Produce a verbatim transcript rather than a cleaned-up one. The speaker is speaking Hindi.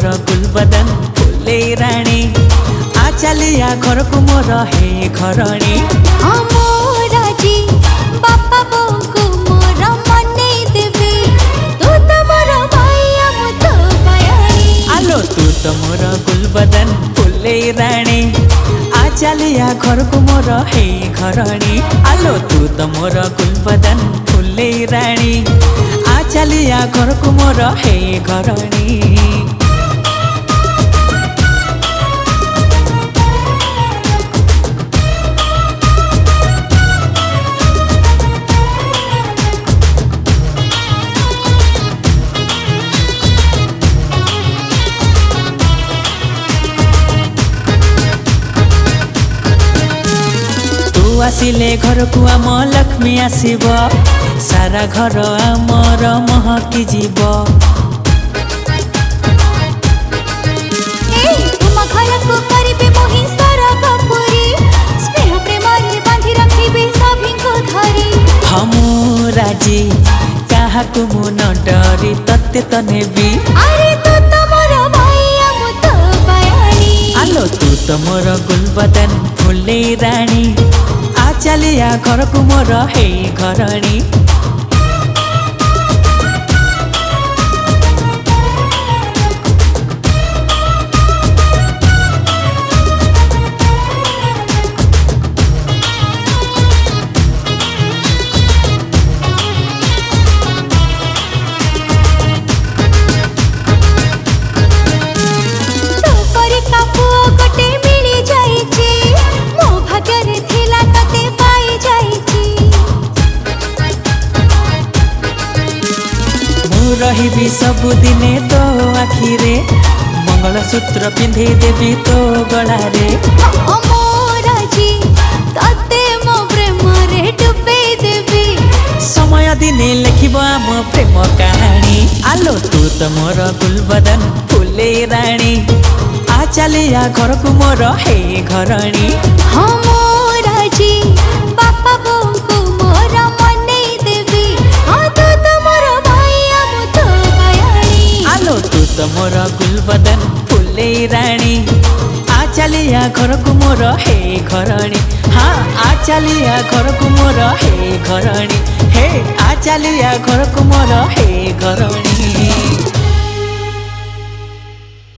मोर गुलबदन फुले राणी आ चलिया घर को मोर हे घरणी राजी बापा बोऊ को मोर मने देबे तू तो मोर भाईया मु तो बयानी आलो तू तो मोर गुलबदन फुले राणी आ चलिया घर को मोर हे घरणी आलो तू तो मोर गुलबदन फुले राणी आ चलिया घर को मोर हे घरणी आसिले घर को आम लक्ष्मी आसीब सारा घर आमर महकी जीव तुम घर को करिबे मोहि सरगपुरी स्नेह प्रेम रे बांधी रखिबे सभी को धरी हमू राजी काहा को मु न डरी तत्ते त नेबी अरे तू तो मोर भाईया मु तो बयानी आलो तू तो मोर गुलबदन फुले राणी आ चलिया घर को मोर हे घरणी रही सबुदिने तो आखिरे मंगलसूत्र पिंधे देवी तो गलारे समय दिने लिखब आम प्रेम कहानी आलो तू तो मोर गुलबदन फुले राणी आ चलिया घर को मोर हे घरणी राजी बापा बोऊ को मोर मने देबे तू तो मोर भाईया मु तो बयानी आलो तू तो मोर गुलबदन फुले राणी आ चलिया घर को मोर हे घरणी हाँ आ चलिया घर को मोर हे घरणी हे आ चलिया घर को मोर हे घरणी।